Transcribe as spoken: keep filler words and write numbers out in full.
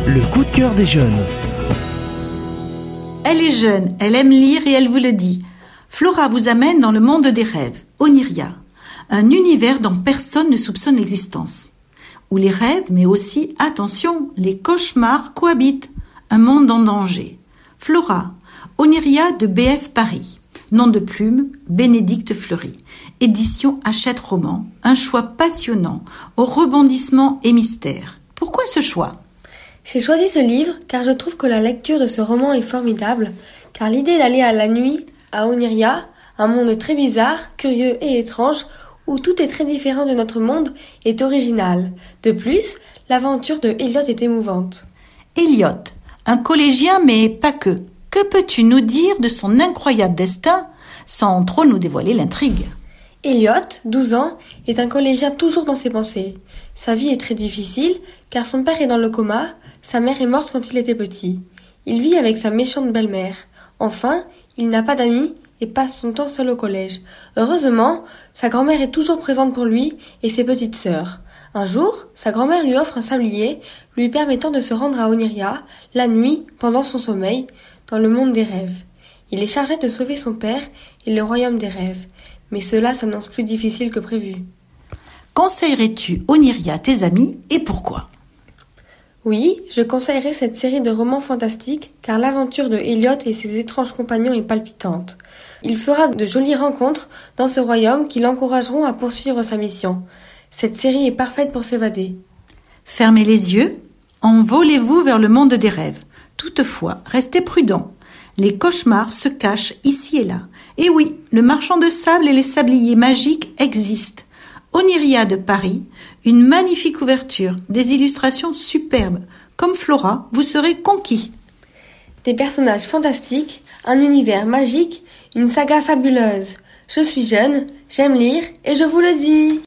Le coup de cœur des jeunes. Elle est jeune, elle aime lire et elle vous le dit. Flora vous amène dans le monde des rêves, Oniria, un univers dont personne ne soupçonne l'existence. Où les rêves, mais aussi, attention, les cauchemars cohabitent. Un monde en danger. Flora, Oniria de B F Paris. Nom de plume, Bénédicte Fleury. Édition Hachette Roman. Un choix passionnant, aux rebondissements et mystères. Pourquoi ce choix ? J'ai choisi ce livre car je trouve que la lecture de ce roman est formidable, car l'idée d'aller à la nuit à Oniria, un monde très bizarre, curieux et étrange, où tout est très différent de notre monde, est originale. De plus, l'aventure de Elliot est émouvante. Elliot, un collégien mais pas que. Que peux-tu nous dire de son incroyable destin, sans trop nous dévoiler l'intrigue ? Elliot, douze ans, est un collégien toujours dans ses pensées. Sa vie est très difficile, car son père est dans le coma, sa mère est morte quand il était petit. Il vit avec sa méchante belle-mère. Enfin, il n'a pas d'amis et passe son temps seul au collège. Heureusement, sa grand-mère est toujours présente pour lui et ses petites sœurs. Un jour, sa grand-mère lui offre un sablier, lui permettant de se rendre à Oniria, la nuit, pendant son sommeil, dans le monde des rêves. Il est chargé de sauver son père et le royaume des rêves. Mais cela s'annonce plus difficile que prévu. Conseillerais-tu Oniria à tes amis et pourquoi ? Oui, je conseillerais cette série de romans fantastiques car l'aventure de Elliot et ses étranges compagnons est palpitante. Il fera de jolies rencontres dans ce royaume qui l'encourageront à poursuivre sa mission. Cette série est parfaite pour s'évader. Fermez les yeux, envolez-vous vers le monde des rêves. Toutefois, restez prudents. Les cauchemars se cachent ici et là. Et oui, le marchand de sable et les sabliers magiques existent. Oniria de Paris, une magnifique ouverture, des illustrations superbes. Comme Flora, vous serez conquis. Des personnages fantastiques, un univers magique, une saga fabuleuse. Je suis jeune, j'aime lire et je vous le dis.